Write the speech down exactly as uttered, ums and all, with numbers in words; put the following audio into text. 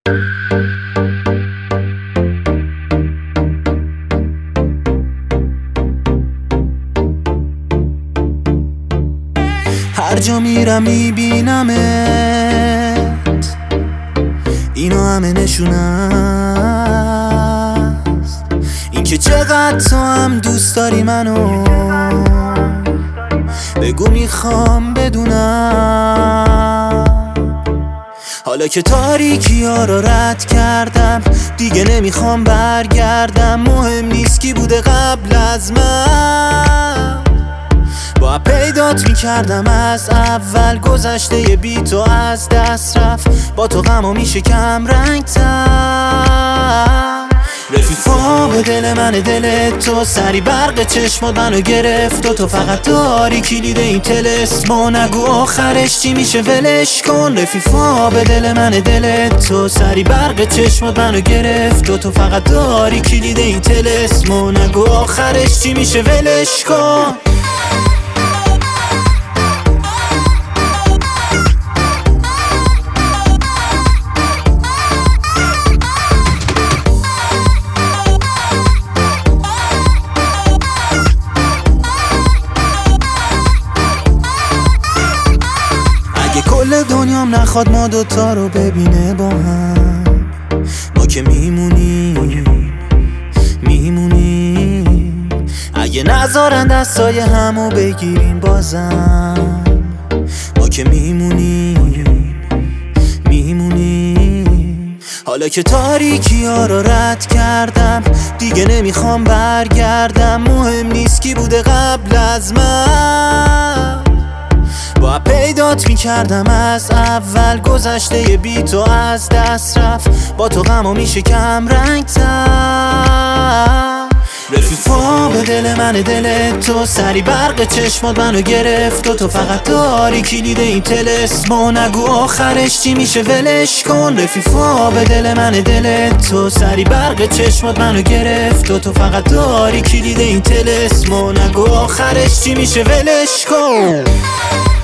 هر جا میرم میبینمت، اینو همه نشونه است، این که چقدر تو هم دوست داری منو. بگو میخوام بدونم، حالا که تاریکی ها رو رد کردم دیگه نمیخوام برگردم. مهم نیست کی بوده قبل از من، با پیدات میکردم از اول. گذشته بی تو از دست رفت، با تو غمو میشه کم رنگ تر. رفیقا به دل من دل تو، سری برق چشمات منو گرفت و تو فقط داری کلید این طلسمو. نگو آخرش چی میشه ولش کن. رفیقا به دل من دل تو، سری برق چشمات منو گرفت و تو فقط داری کلید این طلسمو. نگو آخرش چی میشه ولش کن. کل دنیام نخواد ما دوتا رو ببینه با هم، ما که میمونیم میمونیم. اگه نذارن دستای همو بگیریم بازم، ما که میمونیم میمونیم. حالا که تاریکی ها رو رد کردم دیگه نمیخوام برگردم. مهم نیست کی بوده قبل از من، با پیدات میکردم از اول. گذشته بی تو از دست رفت، با تو غمو میشه کم رنگ تر. رفیقا به دل من دل تو، سری برق چشمات منو گرفت و تو فقط داری کلید این طلسمو. نگو آخرش چی میشه ولش کن. رفیقا به دل من دل تو، سری برق چشمات منو گرفت و تو فقط داری کلید این طلسمو. نگو آخرش چی میشه ولش کن.